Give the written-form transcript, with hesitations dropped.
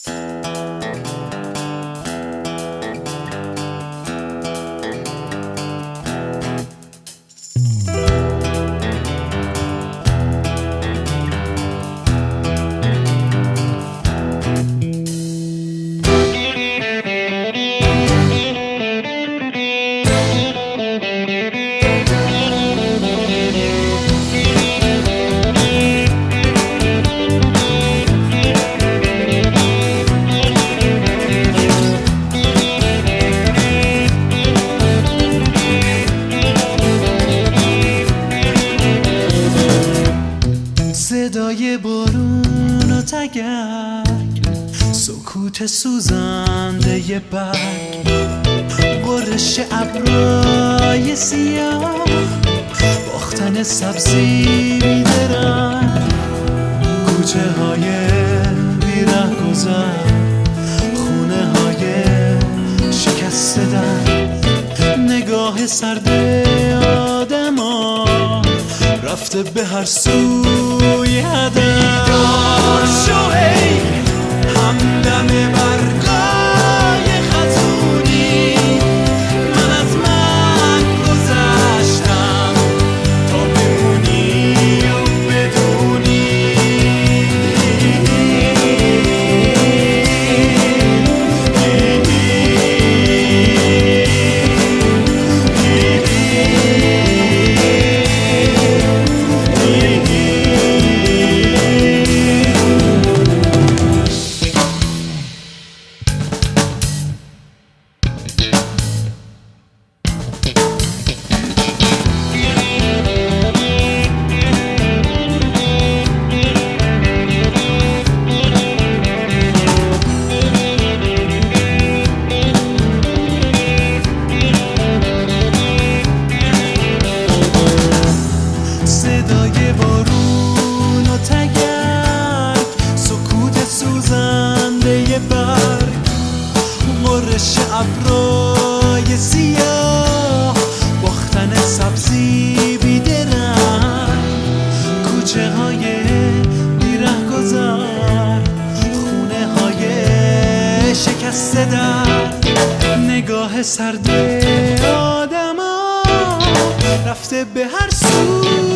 صدای بارون و تگرگ، سکوت سوزنده ی برگ، غرش ابرای سیاه، باختن سبزی بیدرنگ، کوچه های بیره گذر، خونه های شکست در، نگاه سرد آدما رفته به هر سوی هدف. بیدار شو ای همدم برگای خزونی، من از من گذشتم تا بمونی و بدونی. صدای بارون و تگرگ، سکوت سوزنده ی برگ، غرش ابرای سیاه، باختن سبزی بیدرنگ، کوچه های بیره گذر، خونه های شکسته در، نگاه سرد آدما رفته به هر سو